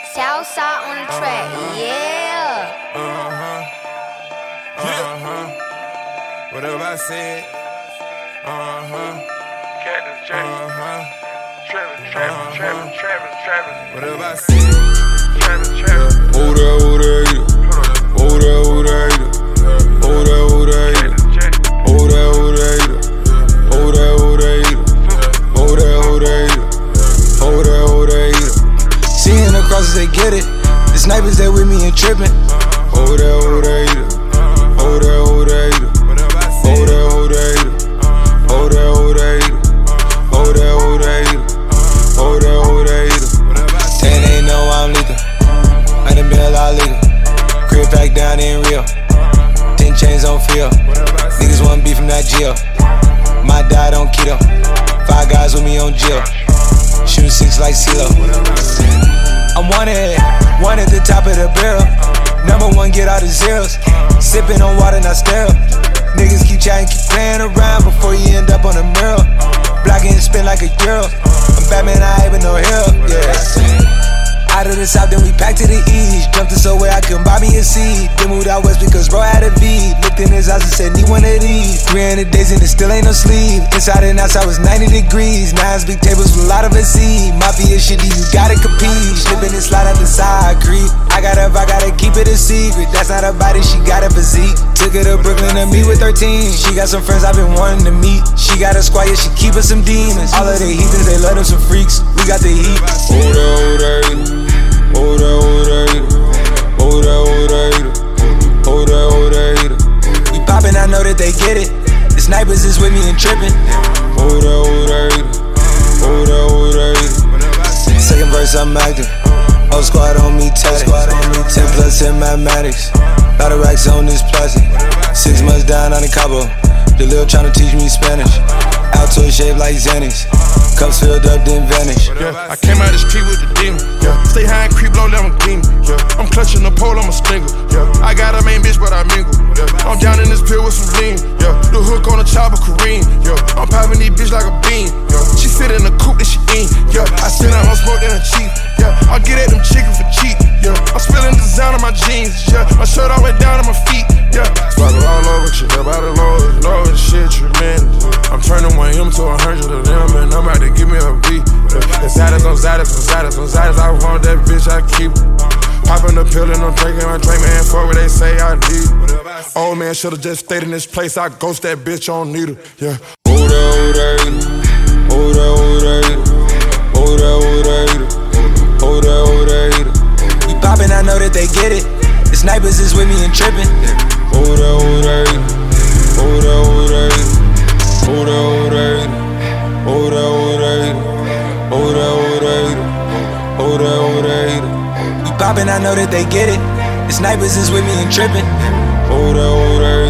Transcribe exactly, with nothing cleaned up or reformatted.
Southside on the track, yeah. Uh-huh. Uh-huh. Whatever I said. Uh-huh. Cactus Jack. Uh-huh. Travis, Travis, Travis, Travis, Travis. Whatever I said. Travis, Travis. Oh there, oh there, oh there, oh there, oh there, oh there, Cactus Jack. oh there, oh there, oh there, oh there, oh there, oh there, oh there, oh there. Seeing the crosses, they get it. The snipers that with me and tripping. Oh there, oh there, oh there, oh there, Whatever I oh said. there, oh there, oh there, oh there, oh there, oh there, oh there, oh there. Whatever I said. And they know I'm lethal. I done been a lot legal. Crib back down in Rio. Ten chains on feel. Niggas want beef from that jail. My diet on keto. Five guys with me on jail. Shooting six like CeeLo. I'm wanted, one at the top of the barrel. Number one, get all the zeros. Sipping on water, not sterile. Niggas keep chatting, keep playing around before you end up on the mural. Blocking and spin like a girl. I'm Batman, I ain't with no help, yeah. Out of the south, then we packed to the east. Jumped to somewhere I couldn't buy me a seat. Then moved out west because bro had a V. Looked in his house and said, need one of these. three hundred days and it still ain't no sleep. Inside and outside was ninety degrees. Nines, big tables with a lot of a seed. Mafia shit, you gotta compete. Slipping and slide out the side, creep. I got up, I gotta keep it a secret. That's not her body, she got a physique. Took her to Brooklyn to meet with thirteen. She got some friends I've been wanting to meet. She got a squad, yeah, she keep us some demons. All of the heathens, they love them some freaks. We got the heat. Oh there, oh there. Oh there, oh there, oh there, oh there, oh there, oh there. We poppin', I know that they get it. The snipers is with me and trippin'. Oh there, oh there, oh there, oh there. Second verse, I'm active. Whole squad on me, tatted. Ten plus in mathematics. Lot of racks on this plastic. Six months down on the Cabo. The lil tryna teach me Spanish. Altoid shaped like Xanax. Cups filled up, then vanish. Yeah, I came out the street with the demon. Yeah, stay high and creep low, Lamborghini. Yeah, I'm clutching the pole, I'm a stinger. Yeah, I got a main bitch, but I mingle. Yeah, I'm down in this pill with some lean. Yeah, the hook on the chopper, Kareem. Yeah, I'm popping these bitch like a bean. Yeah, she sit in the coupe that she eat. Yeah, I send out more smoke than a cheap. Yeah, I get at them chicken for cheap. Yeah, I'm spilling design on my jeans. Yeah, my shirt all the way down to my feet. Yeah, sparkle all over, shit up out the low, low, shit tremendous. I'm turning one M to a hundred of them, and I'm about to give me a beat. Yeah, it's Zadas on Zadas on Zadas on Zadas. I want that bitch, I keep popping the pill and I'm drinking my drink, man. Fuck what they say I need. Old man should've just stayed in this place. I ghost that bitch on needle. Yeah. Oh there, oh there, oh there, oh there, oh there, oh there, oh there, oh there. We poppin', I know that they get it. The snipers is with me and trippin'. Oh there, oh there, oh there, oh there, oh there, oh there, oh there, oh there, oh there, oh there, oh there, oh there. We poppin', I know that they get it. The snipers is with me and trippin'. Oh there, oh there.